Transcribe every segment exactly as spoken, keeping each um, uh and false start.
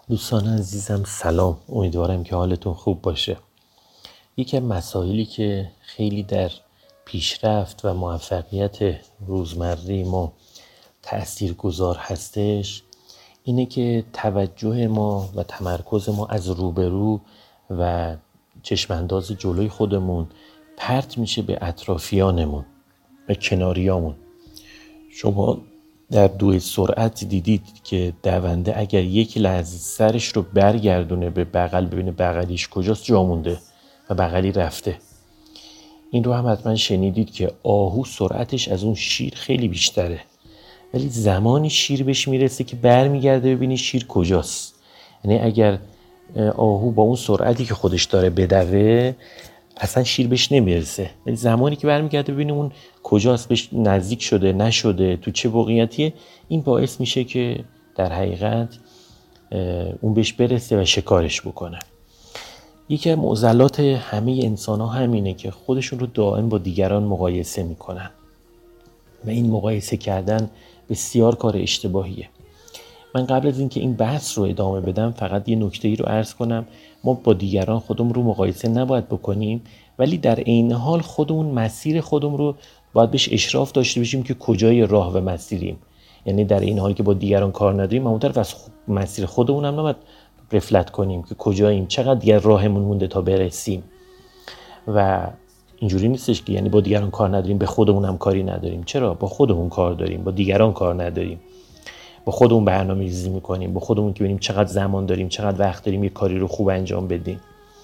دوستان عزیزم سلام، امیدوارم که حالتون خوب باشه. یکی از مسائلی که خیلی در پیشرفت و موفقیت روزمره ما تأثیرگذار هستش اینه که توجه ما و تمرکز ما از روبرو و چشمانداز جلوی خودمون پرت میشه به اطرافیانمون و کناریامون. شما در دوی سرعت دیدید که دونده اگر یک لحظه سرش رو برگردونه به بغل ببینه بغلیش کجاست جا مونده و بغلی رفته. این رو هم حتما شنیدید که آهو سرعتش از اون شیر خیلی بیشتره، ولی زمانی شیر بهش میرسه که برمیگرده ببینی شیر کجاست. یعنی اگر آهو با اون سرعتی که خودش داره بدوه اصلا شیر بهش نمیرسه، ولی زمانی که برمیگرده ببینیم اون کجاست، بهش نزدیک شده نشده، تو چه موقعیتیه، این باعث میشه که در حقیقت اون بهش برسه و شکارش بکنه. یکی از معضلات همه انسان ها همینه که خودشون رو دائم با دیگران مقایسه میکنن و این مقایسه کردن بسیار کار اشتباهیه. من قبل از اینکه این بحث رو ادامه بدم فقط یه نکته ای رو عرض کنم. ما با دیگران خودمون رو مقایسه نباید بکنیم، ولی در عین حال خودمون مسیر خودمون رو باید بهش اشراف داشته باشیم که کجای راه و مسیریم. یعنی در این حال که با دیگران کار نداریم، اما طرف از مسیر خودمون هم نباید غفلت کنیم که کجاییم، چقدر دیگر راهمون مونده تا برسیم. و اینجوری نیستش که یعنی با دیگران کار نداریم به خودمون هم کاری نداریم. چرا؟ با خودمون کار داریم، با دیگران کار نداریم. با خودمون برنامه‌ریزی می‌کنیم، با خودمون که ببینیم چقدر زمان داریم، چقدر وقت داریم یک کاری رو خوب انجام بدیم.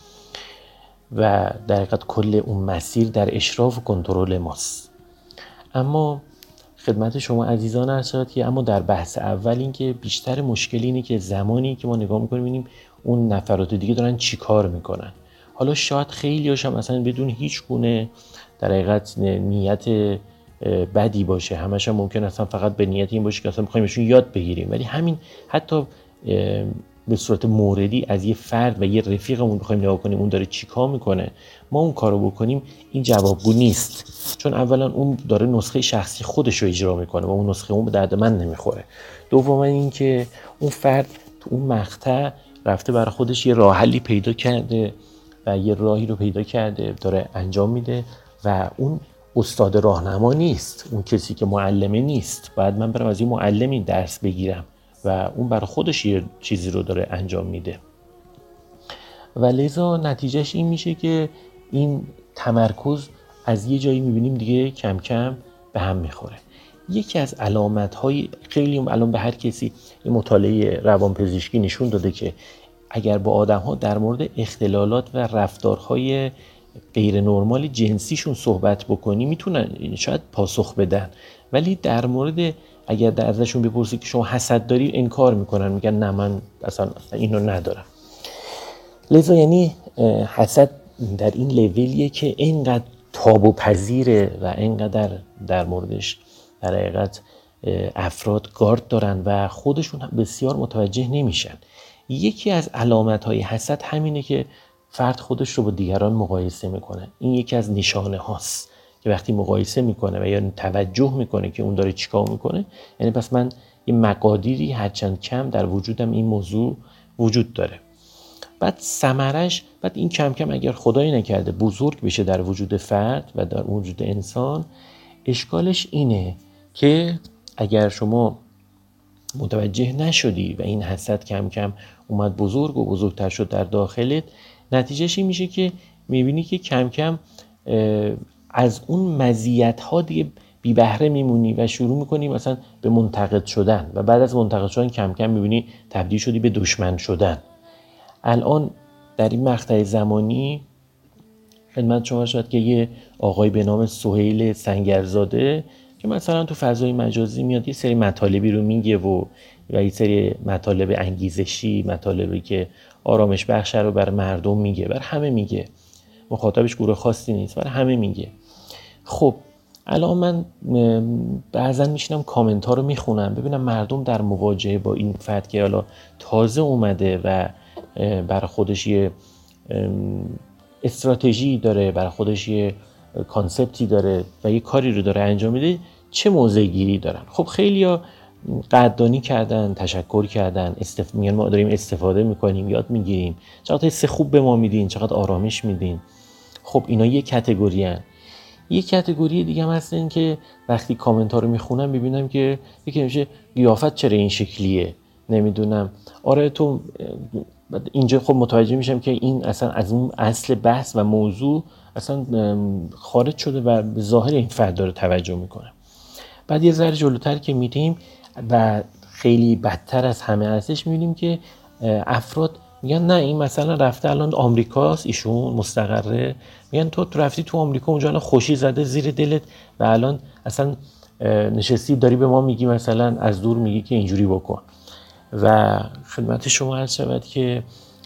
و در حقیقت کل اون مسیر در اشراف و کنترل ماست. اما خدمت شما عزیزان عرض شود که اما در بحث اول این که بیشتر مشکل اینه که زمانی که ما نگاه می‌کنیم ببینیم اون نفرات دیگه دارن چی کار می‌کنن. حالا شاید خیلی‌هاش هم اصلا بدون هیچ گونه در حقیقت نیت بدی باشه، همش هم ممکن اصلا فقط به نیت این باشه که اصلا می‌خوایم ازشون یاد بگیریم، ولی همین حتی به صورت موردی از یه فرد و یه رفیقمون بخوایم نگاه کنیم اون داره چیکار میکنه، ما اون کارو بکنیم، این جوابگو نیست. چون اولا اون داره نسخه شخصی خودش رو اجرا میکنه و اون نسخه اون به درد من نمیخوره. دوما این که اون فرد تو اون مقطع رفته برای خودش یه راه حلی پیدا کرده و یه راهی رو پیدا کرده داره انجام میده و اون استاد راهنما نیست، اون کسی که معلمه نیست. باید من برم از این معلمی درس بگیرم و اون برای خودش یه چیزی رو داره انجام میده. و لذا نتیجهش این میشه که این تمرکز از یه جایی میبینیم دیگه کم کم به هم میخوره. یکی از علامت‌های خیلی الان به هر کسی این مطالعه روانپزشکی نشون داده که اگر با آدم‌ها در مورد اختلالات و رفتارهای غیر نرمال جنسیشون صحبت بکنی میتونن شاید پاسخ بدن، ولی در مورد اگر در ازشون بپرسی که شما حسد داری انکار میکنن، میگن نه من اصلا اینو ندارم. لذا یعنی حسد در این لولیه که اینقدر تابو پذیره و اینقدر در موردش در حقیقت افراد گارد دارن و خودشون بسیار متوجه نمیشن. یکی از علامت‌های حسد همینه که فرد خودش رو با دیگران مقایسه میکنه. این یکی از نشانه هاست که وقتی مقایسه میکنه و یا توجه میکنه که اون داره چیکار میکنه، یعنی پس من یه مقادیری هرچند کم در وجودم این موضوع وجود داره. بعد ثمرش بعد این کم کم اگر خدایی نکرده بزرگ بشه در وجود فرد و در وجود انسان، اشکالش اینه که اگر شما متوجه نشدی و این حسد کم کم اومد بزرگ و بزرگتر شد در داخلت، نتیجهش این میشه که میبینی که کم کم از اون مزیت‌ها دیگه بی بهره میمونی و شروع میکنی مثلا به منتقد شدن و بعد از منتقد شدن کم کم میبینی تبدیل شدی به دشمن شدن. الان در این مقطع زمانی خدمت شما شد که یه آقای به نام سهیل سنگرزاده که مثلا تو فضای مجازی میاد یه سری مطالبی رو میگه و و یه سری مطالب انگیزشی، مطالبی که آرامش بخش رو برای مردم میگه، برای همه میگه، مخاطبش گروه خاصی نیست، برای همه میگه. خب الان من بعضا میشینم کامنت ها رو میخونم ببینم مردم در مواجهه با این فرد که حالا تازه اومده و برای خودش یه استراتژی داره، برای خودش یه کانسپتی داره و یه کاری رو داره انجام میده، چه موضع گیری دارن. خب خیلیا قدردانی کردن، تشکر کردن، استف... میگن ما داریم استفاده میکنیم، یاد میگیریم، چقدر حس خوب به ما میدین، چقدر آرامش میدین. خب اینا یه کاتگوری هن. یه کاتگوری دیگه هم هستن که وقتی کامنت ها رو میخونم ببینم که یکی میشه قیافت چرا این شکلیه، نمیدونم آره تو اینجا. خب متوجه میشم که این اصلا از اون اصل بحث و موضوع اصلا خارج شده و به ظاهر این فرد داره توجه میکنه. بعد یه ذره جلوتر که میریم و خیلی بدتر از همه ازش میبینیم که افراد میگن نه این مثلا رفته الان آمریکاست، ایشون مستقره، میگن تو رفتی تو آمریکا اونجا الان خوشی زده زیر دلت و الان اصلا نشستی داری به ما میگی مثلا از دور میگی که اینجوری بکن. و خدمت شما عرض شود که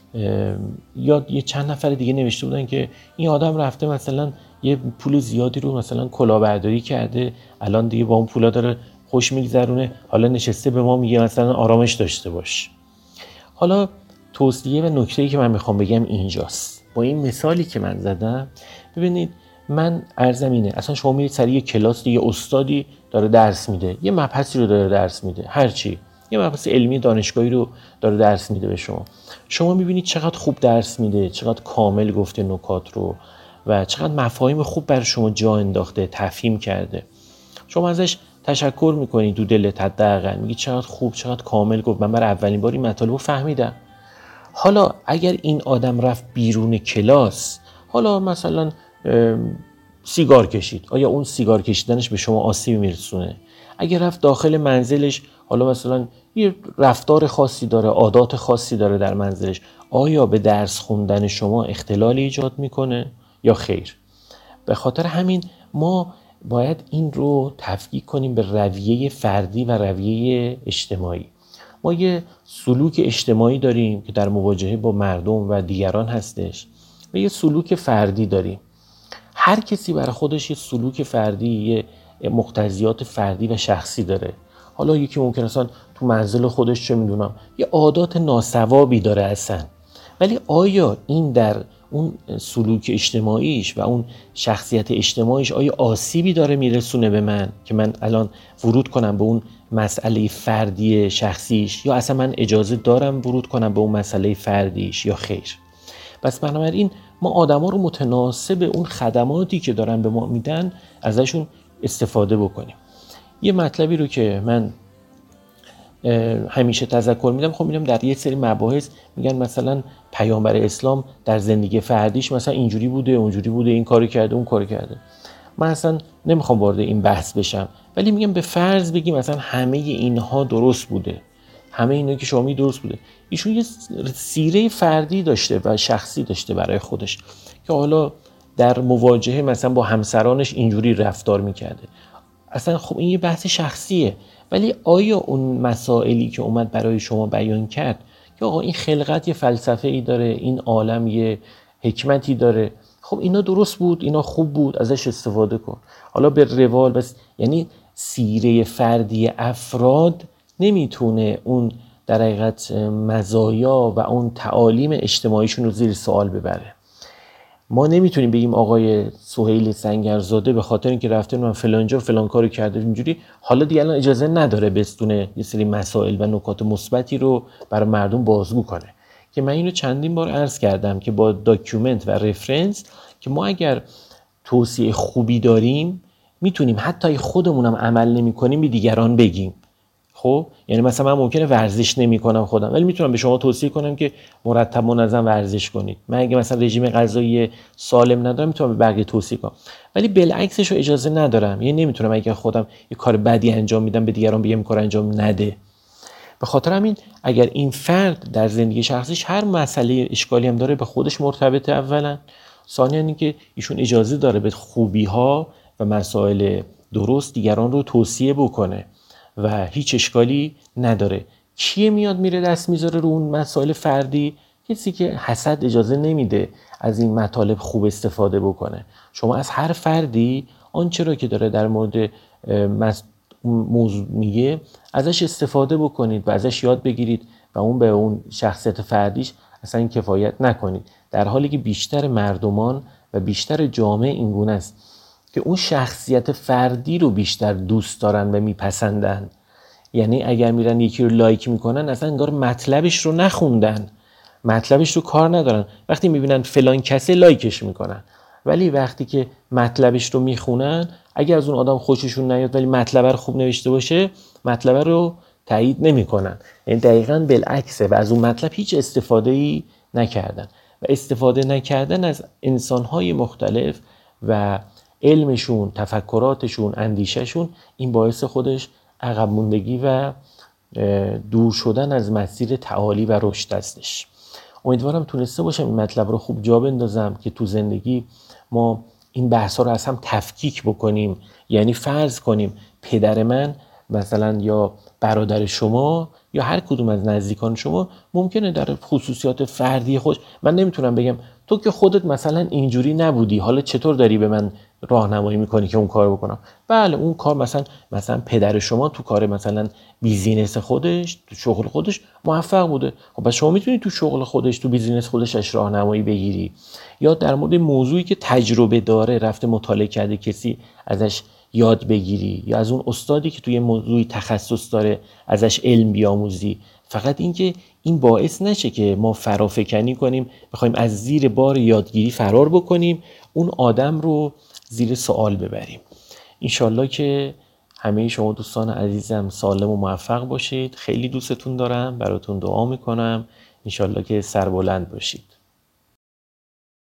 یا یه چند نفر دیگه نوشته بودن که این آدم رفته مثلا یه پول زیادی رو مثلا کلاهبرداری کرده، الان دیگه با اون پولا داره خوش میگذرونه، حالا نشسته به ما میگه مثلا آرامش داشته باش. حالا توصیه و نکته‌ای که من میخوام بگم اینجاست. با این مثالی که من زدم ببینید، من عرضم اینه، اصلا شما میرید سر یه کلاس، یه استادی داره درس میده، یه مبحثی رو داره درس میده، هر چی، یه مبحث علمی دانشگاهی رو داره درس میده به شما. شما میبینید چقدر خوب درس میده، چقدر کامل گفته نکات رو و چقدر مفاهیم خوب بر شما جا انداخته، تفهیم کرده. شما ازش تشکر میکنید تو دلت، حداقل میگی چقدر خوب، چقدر کامل گفت، من برای اولین بار این مطالب رو فهمیدم. حالا اگر این آدم رفت بیرون کلاس، حالا مثلا سیگار کشید، آیا اون سیگار کشیدنش به شما آسیب میرسونه؟ اگر رفت داخل منزلش، حالا مثلا یه رفتار خاصی داره، عادات خاصی داره در منزلش، آیا به درس خوندن شما اختلالی ایجاد میکنه یا خیر؟ به خاطر همین ما باید این رو تفکیک کنیم به رویه فردی و رویه اجتماعی. ما یه سلوک اجتماعی داریم که در مواجهه با مردم و دیگران هستش و یه سلوک فردی داریم. هر کسی برای خودش یه سلوک فردی، یه مقتضیات فردی و شخصی داره. حالا یکی ممکن اصلا تو منزل خودش چه میدونم یه عادات ناسوابی داره اصلا، ولی آیا این در اون سلوک اجتماعیش و اون شخصیت اجتماعیش آیا آسیبی داره میرسونه به من که من الان ورود کنم به اون مسئله فردی شخصیش، یا اصلا من اجازه دارم ورود کنم به اون مسئله فردیش یا خیر؟ پس بنابراین ما آدما رو متناسب اون خدماتی که دارن به ما میدن ازشون استفاده بکنیم. یه مطلبی رو که من همیشه تذکر میدم، خب میدم در یه سری مباحث میگن مثلا پیامبر اسلام در زندگی فردیش مثلا اینجوری بوده، اونجوری بوده، این کارو کرده، اون کارو کرده. من اصلا نمیخوام وارد این بحث بشم، ولی میگم به فرض بگیم مثلا همه اینها درست بوده، همه اینا که شما می درست بوده، ایشون یه سیره فردی داشته و شخصی داشته برای خودش که حالا در مواجهه مثلا با همسرانش اینجوری رفتار میکرده. اصلا خب این یه بحث شخصیه، ولی آیا اون مسائلی که اومد برای شما بیان کرد که آقا این خلقت یه فلسفه ای داره، این عالم یه حکمتی داره، خب اینا درست بود، اینا خوب بود، ازش استفاده کن. حالا به روال بس، یعنی سیره فردی افراد نمیتونه اون در حقیقت مزایا و اون تعالیم اجتماعیشون رو زیر سوال ببره. ما نمیتونیم بگیم آقای سهیل سنگرزاده به خاطر اینکه رفته من فلان جا فلان کارو کرده اینجوری، حالا دیگه الان اجازه نداره بستونه یه سری مسائل و نکات مثبتی رو برای مردم بازگو کنه. که من اینو چندین بار عرض کردم که با داکیومنت و رفرنس که ما اگر توصیه خوبی داریم میتونیم حتی خودمونم عمل نمی‌کنیم به دیگران بگیم. خب یعنی مثلا من ممکنه ورزش نمی‌کنم خودم، ولی میتونم به شما توصیه کنم که مرتب منظم ورزش کنید. من اگه مثلا رژیم غذایی سالم ندارم میتونم به بقیه توصیه کنم، ولی بالعکسش رو اجازه ندارم. یعنی نمیتونم اگه خودم یه کار بدی انجام میدم به دیگران بگم کار انجام نده. به خاطر همین اگر این فرد در زندگی شخصیش هر مسئله اشکالی هم داره به خودش مرتبطه اولا، ثانیاً اینکه ایشون اجازه داره به خوبی‌ها و مسائل درست دیگران رو توصیه بکنه و هیچ اشکالی نداره. کیه میاد میره دست میذاره رو اون مسائل فردی؟ کسی که حسد اجازه نمیده از این مطالب خوب استفاده بکنه. شما از هر فردی آنچه را که داره در مورد موضوع میگه ازش استفاده بکنید و ازش یاد بگیرید و اون به اون شخصیت فردیش اصلا کفایت نکنید، در حالی که بیشتر مردمان و بیشتر جامعه این گونه است که اون شخصیت فردی رو بیشتر دوست دارن و میپسندن. یعنی اگر میرن یکی رو لایک میکنن اصلا انگار مطلبش رو نخوندن، مطلبش رو کار ندارن. وقتی میبینن فلان کسه لایکش میکنن، ولی وقتی که مطلبش رو میخونن اگر از اون آدم خوششون نیاد ولی مطلب رو خوب نوشته باشه مطلب رو تایید نمیکنن. یعنی دقیقاً بالعکسه و از اون مطلب هیچ استفاده ای نکردن. و استفاده نکردن از انسان‌های مختلف و علمشون، تفکراتشون، اندیشهشون، این باعث خودش عقب موندگی و دور شدن از مسیر تعالی و رشد هستش. امیدوارم تونسته باشم این مطلب رو خوب جا بندازم که تو زندگی ما این بحثا رو از هم تفکیک بکنیم. یعنی فرض کنیم پدر من مثلا یا برادر شما یا هر کدوم از نزدیکان شما ممکنه در خصوصیات فردی خودش، من نمیتونم بگم تو که خودت مثلا اینجوری نبودی حالا چطور داری به من راهنمایی میکنی که اون کار بکنم. بله اون کار مثلا مثلا پدر شما تو کار مثلا بیزینس خودش، تو شغل خودش موفق بوده، خب پس شما میتونی تو شغل خودش، تو بیزینس خودش اش راهنمایی بگیری. یا در مورد موضوعی که تجربه داره رفته مطالعه کرده کسی ازش یاد بگیری، یا از اون استادی که توی موضوعی تخصص داره ازش علم بیاموزی. فقط اینکه این باعث نشه که ما فرافکنی کنیم، بخوایم از زیر بار یادگیری فرار بکنیم، اون آدم رو زیر سوال ببریم. انشالله که همه شما دوستان عزیزم سالم و موفق باشید. خیلی دوستتون دارم، براتون دعا میکنم. انشالله که سربلند باشید.